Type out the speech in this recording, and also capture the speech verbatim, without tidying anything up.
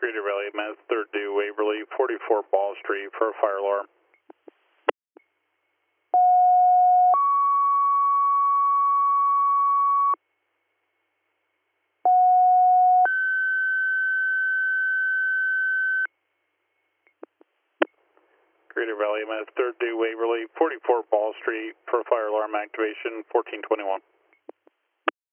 Greater Valley, Mass third due Waverly, forty-four Ball Street for a fire alarm. Greater Valley, Mass third due Waverly, forty-four Ball Street for fire alarm activation, fourteen twenty-one.